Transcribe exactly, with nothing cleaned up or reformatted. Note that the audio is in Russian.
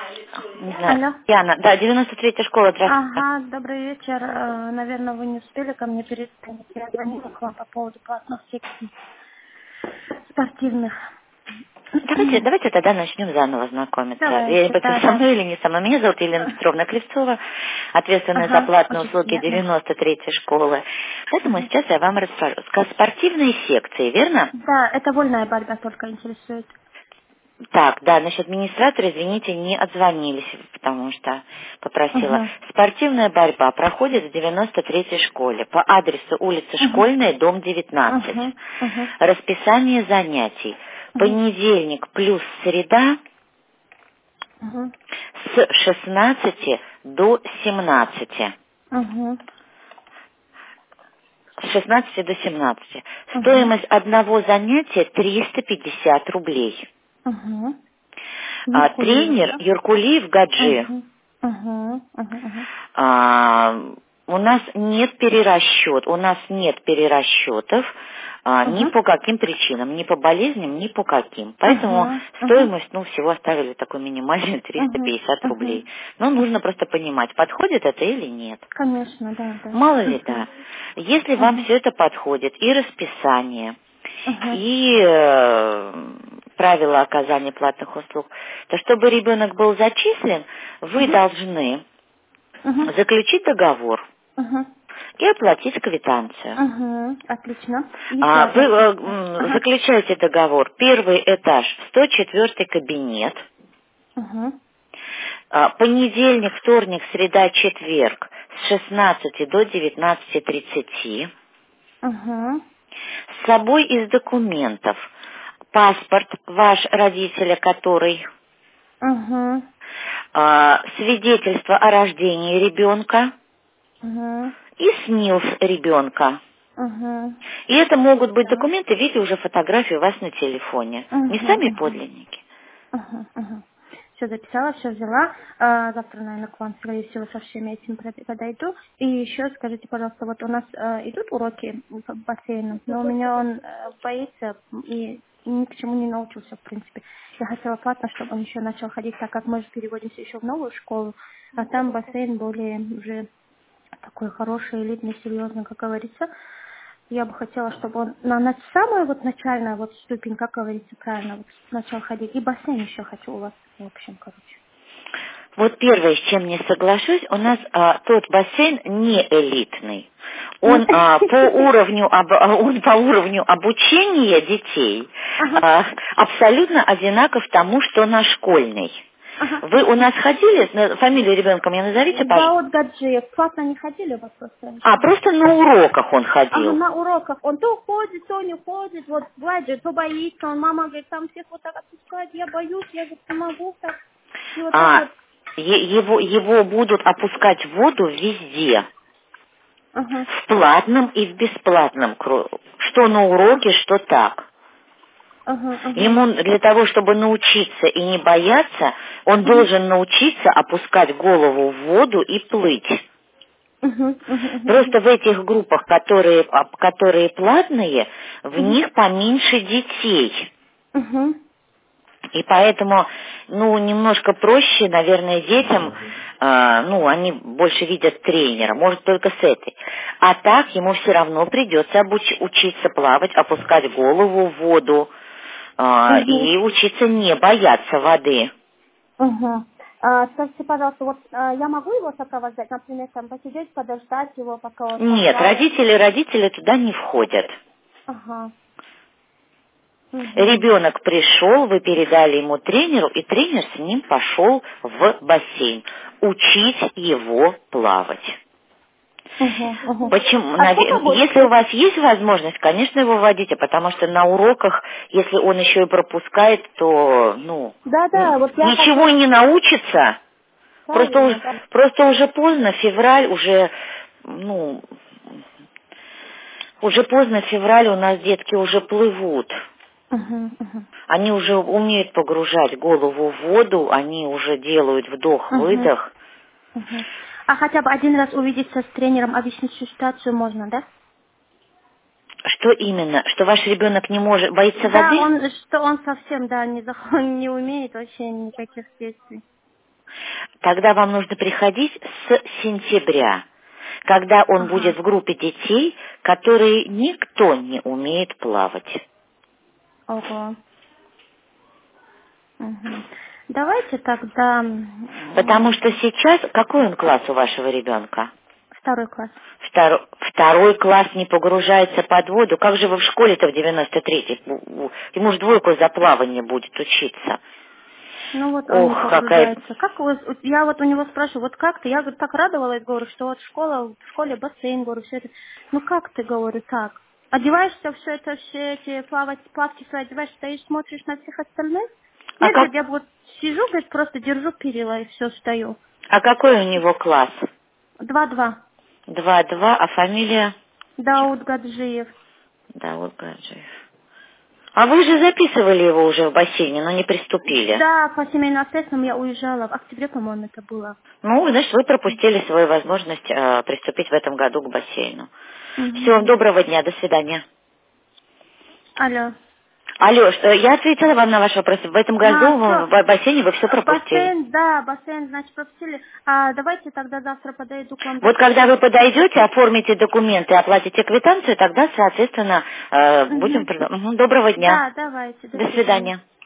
Не знаю. Алло. Яна, да, девяносто третья школа, здравствуйте. Ага, добрый вечер. Э, Наверное, вы не успели ко мне перезвонить. Я звонила к вам по поводу платных секций спортивных. Давайте, давайте тогда начнем заново знакомиться. Я не Давайте, знаю, да, со да. мной или не со мной. Меня зовут Елена Петровна Клевцова, ответственная за Ага, платные очень услуги приятно. девяносто третьей школы. Поэтому Мгм. сейчас я вам расскажу. Ска- Спортивные секции, верно? Да, это вольная борьба только интересует. Так, да, насчет администратора, извините, не отзвонились, потому что попросила. Угу. Спортивная борьба проходит в девяносто третьей школе по адресу улица Угу. Школьная, дом девятнадцать. Угу. Угу. Расписание занятий. Угу. Понедельник плюс среда Угу. с шестнадцати до семнадцати. Угу. С шестнадцати до семнадцати. Угу. Стоимость одного занятия триста пятьдесят рублей. Угу. А, Юркулиев, тренер да? Юркулиев Гаджи. Угу. Угу. Угу. А, у нас нет перерасчет, у нас нет перерасчетов а, ни Угу. по каким причинам, ни по болезням, ни по каким. Поэтому Угу. Угу. стоимость, ну, всего оставили такой минимальный триста Угу. пятьдесят Угу. рублей. Но нужно Угу. просто понимать, подходит это или нет. Конечно, да, да. Мало ли, Угу. да. Если вам Угу. все это подходит, и расписание, Угу. и э, правила оказания платных услуг, то чтобы ребенок был зачислен, вы Угу. должны Угу. заключить договор Угу. и оплатить квитанцию. Угу. Отлично. Еще А, Вы одна э, секция. м, Ага. заключаете договор. Первый этаж, сто четвёртый кабинет. Угу. А, Понедельник, вторник, среда, четверг с шестнадцати до девятнадцати тридцати. Угу. С собой из документов паспорт ваш родителя, который, Угу. а, свидетельство о рождении ребенка Угу. и СНИЛС ребенка. Угу. И это могут быть Да. документы в виде уже фотографий у вас на телефоне. Не Угу. сами Угу. подлинники. Угу. Угу. Все записала, все взяла. А, завтра, наверное, к вам, скорее всего, со всеми этим прод- подойду. И еще скажите, пожалуйста, вот у нас э, идут уроки по бассейну, но у меня он э, боится и ни к чему не научился, в принципе. Я хотела платно, чтобы он еще начал ходить, так как мы же переводимся еще в новую школу, а там бассейн более уже такой хороший, элитный, серьезный, как говорится. Я бы хотела, чтобы он на, на самую вот начальную вот ступень, как говорится, правильно, вот начал ходить. И бассейн еще хочу у вас, в общем, короче. Вот первое, с чем не соглашусь, у нас а, тот бассейн не элитный. Он а, по уровню об- а, он по уровню обучения детей Ага, а, абсолютно одинаков тому, что на школьный. ага. Вы у нас ходили, на- фамилию ребенка мне назовите, пожалуйста. Даут Гаджиев. Платно не ходили у вас просто А, еще? просто на уроках он Ага, ходил. на уроках. Он то ходит, то не ходит. Вот Владимир, то боится. Он, мама говорит, там всех вот так отпускать. Я боюсь, я говорит, не могу так. И вот так А, вот. е- его, его будут опускать в воду везде. Ага, В платном и в бесплатном кругу. Что на уроке, что так. ага, ага. Ему для того, чтобы научиться и не бояться, он Мгм, должен научиться опускать голову в воду и плыть. мгм, мгм, мгм, Просто в этих группах, которые, а, которые платные, в мгм, них поменьше детей. мгм, И поэтому, ну, немножко проще, наверное, детям, э, ну, они больше видят тренера, может, только с этой. А так ему все равно придется обуч- учиться плавать, опускать голову в воду э, мгм, и учиться не бояться воды. мгм. А, скажите, пожалуйста, вот а, я могу его сопровождать, например, там посидеть, подождать его, пока он Нет, поплавает? родители, родители туда не входят. Ага. Угу. Ребенок пришел, вы передали ему тренеру, и тренер с ним пошел в бассейн учить его плавать. Угу. Угу. Почему? А сколько Наве- будет Если у стоить? вас есть возможность, конечно, его вводите, потому что на уроках, если он еще и пропускает, то, ну, Да, н- да, вот я ничего хотела... не научится. Просто, уж- Правильно, да. просто уже поздно, февраль уже, ну, уже поздно, февраль у нас детки уже плывут. Угу. Угу. Они уже умеют погружать голову в воду, они уже делают Угу. вдох-выдох. Угу. А хотя бы один раз увидеться с тренером, объяснить всю ситуацию можно, да? Что именно? Что ваш ребенок не может, боится Да, воды? он, что он совсем, да, не, зах- не умеет вообще никаких действий. Тогда вам нужно приходить с сентября, когда он Ага. будет в группе детей, которые никто не умеет плавать. Ого. Угу. Давайте тогда... Потому что сейчас... Какой он класс у вашего ребенка? Второй класс. Второй, второй класс не погружается под воду. Как же вы в школе-то в девяносто третьем? Ему же двойку за плавание будет учиться. Ну вот он не Ох, какая... погружается. Как у вас, я вот у него спрашиваю, вот как ты? Я говорю, так радовалась, говорю, что вот школа, в школе бассейн, говорю, все это. Ну как ты, говорю, так? Одеваешься, все это, все эти плавать, плавки свои одеваешь, стоишь, смотришь на всех остальных? А, Нет, как... говорит, я вот сижу, говорит, просто держу перила и все, стою. а какой у него класс? Два-два. Два-два, а фамилия? Дауд Гаджиев. Дауд Гаджиев. А вы же записывали его уже в бассейне, но не приступили. Да, по семейным ответственным я уезжала. В октябре, по-моему, это было. Ну, значит, вы пропустили свою возможность э, приступить в этом году к бассейну. Угу. Всего доброго дня, до свидания. Алло. Алло, что я ответила вам на ваш вопрос. В этом году А, в все. в бассейне вы все пропустили. Бассейн, да, бассейн, значит, пропустили. А давайте тогда завтра подойду к вам Вот когда вы запишусь. подойдете, оформите документы, оплатите квитанцию, тогда, соответственно, э, будем... Угу. пред- Мгм, доброго дня. Да, давайте. До До свидания. свидания.